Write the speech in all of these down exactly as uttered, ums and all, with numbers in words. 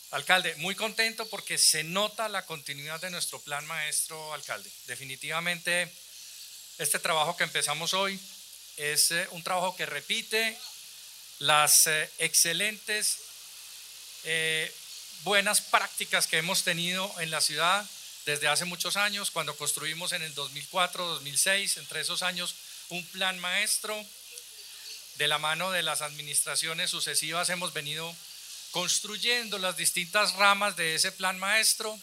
Alcalde, muy contento porque se nota la continuidad de nuestro plan maestro, alcalde. Definitivamente este trabajo que empezamos hoy es eh, un trabajo que repite las eh, excelentes, eh, buenas prácticas que hemos tenido en la ciudad desde hace muchos años, cuando construimos en el dos mil cuatro, dos mil seis, entre esos años, un plan maestro. De la mano de las administraciones sucesivas hemos venido construyendo las distintas ramas de ese plan maestro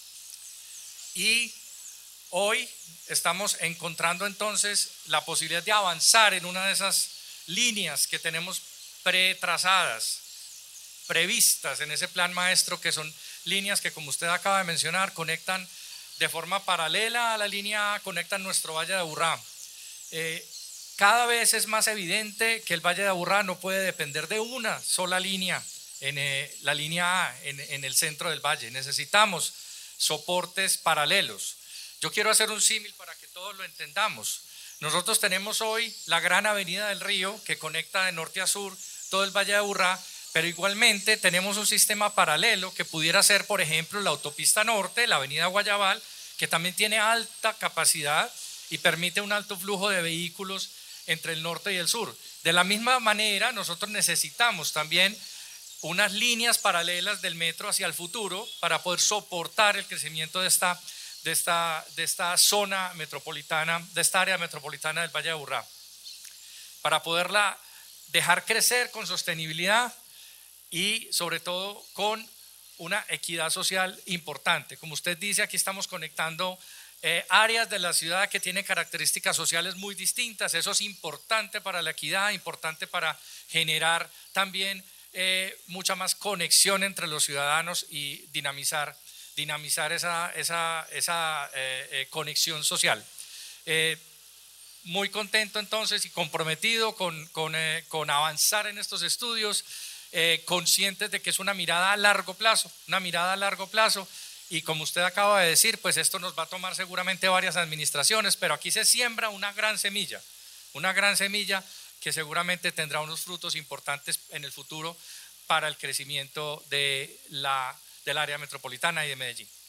y hoy estamos encontrando entonces la posibilidad de avanzar en una de esas líneas que tenemos pretrazadas, previstas en ese plan maestro, que son líneas que, como usted acaba de mencionar, conectan de forma paralela a la línea A, conectan nuestro Valle de Aburrá. Eh, cada vez es más evidente que el Valle de Aburrá no puede depender de una sola línea, en eh, la línea A, en, en el centro del valle. Necesitamos soportes paralelos. Yo quiero hacer un símil para que todos lo entendamos. Nosotros tenemos hoy la gran avenida del Río que conecta de norte a sur todo el Valle de Aburrá, pero igualmente tenemos un sistema paralelo que pudiera ser, por ejemplo, la autopista norte, la avenida Guayabal, que también tiene alta capacidad y permite un alto flujo de vehículos entre el norte y el sur. De la misma manera, nosotros necesitamos también unas líneas paralelas del metro hacia el futuro para poder soportar el crecimiento de esta, de esta, de esta zona metropolitana, de esta área metropolitana del Valle de Aburrá, para poderla dejar crecer con sostenibilidad y sobre todo con una equidad social importante. Como usted dice, aquí estamos conectando eh, áreas de la ciudad que tienen características sociales muy distintas. Eso es importante para la equidad, importante para generar también Eh, mucha más conexión entre los ciudadanos y dinamizar, dinamizar esa, esa, esa eh, eh, conexión social. Eh, muy contento entonces y comprometido con, con, eh, con avanzar en estos estudios, eh, conscientes de que es una mirada a largo plazo, una mirada a largo plazo, y como usted acaba de decir, pues esto nos va a tomar seguramente varias administraciones, pero aquí se siembra una gran semilla, una gran semilla que seguramente tendrá unos frutos importantes en el futuro para el crecimiento de la, del área metropolitana y de Medellín.